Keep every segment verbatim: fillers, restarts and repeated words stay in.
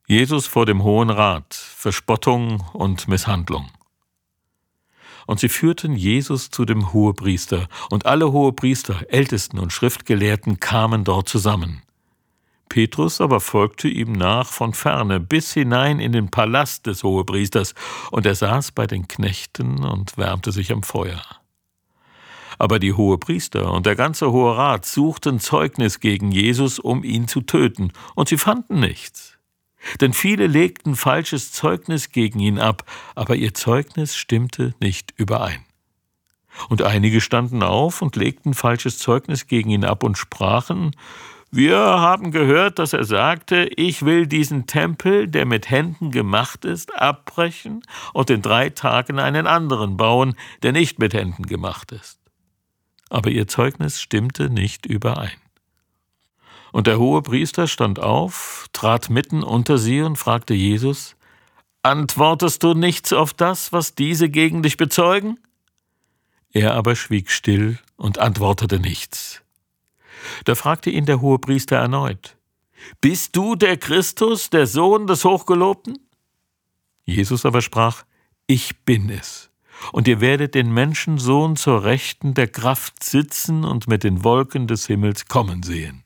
Jesus vor dem Hohen Rat, Verspottung und Misshandlung. Und sie führten Jesus zu dem Hohepriester, und alle Hohepriester, Ältesten und Schriftgelehrten kamen dort zusammen. Petrus aber folgte ihm nach von ferne bis hinein in den Palast des Hohepriesters, und er saß bei den Knechten und wärmte sich am Feuer. Aber die Hohepriester und der ganze Hohe Rat suchten Zeugnis gegen Jesus, um ihn zu töten, und sie fanden nichts. Denn viele legten falsches Zeugnis gegen ihn ab, aber ihr Zeugnis stimmte nicht überein. Und einige standen auf und legten falsches Zeugnis gegen ihn ab und sprachen: Wir haben gehört, dass er sagte, ich will diesen Tempel, der mit Händen gemacht ist, abbrechen und in drei Tagen einen anderen bauen, der nicht mit Händen gemacht ist. Aber ihr Zeugnis stimmte nicht überein. Und der Hohepriester stand auf, trat mitten unter sie und fragte Jesus: Antwortest du nichts auf das, was diese gegen dich bezeugen? Er aber schwieg still und antwortete nichts. Da fragte ihn der Hohepriester erneut: Bist du der Christus, der Sohn des Hochgelobten? Jesus aber sprach: Ich bin es. Und ihr werdet den Menschensohn zur Rechten der Kraft sitzen und mit den Wolken des Himmels kommen sehen.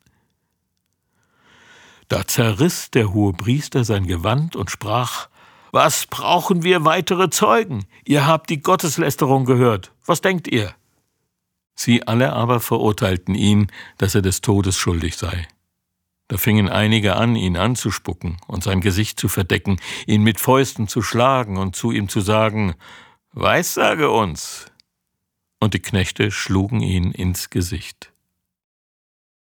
Da zerriss der Hohepriester sein Gewand und sprach: Was brauchen wir weitere Zeugen? Ihr habt die Gotteslästerung gehört. Was denkt ihr? Sie alle aber verurteilten ihn, dass er des Todes schuldig sei. Da fingen einige an, ihn anzuspucken und sein Gesicht zu verdecken, ihn mit Fäusten zu schlagen und zu ihm zu sagen: Weissage uns! Und die Knechte schlugen ihn ins Gesicht.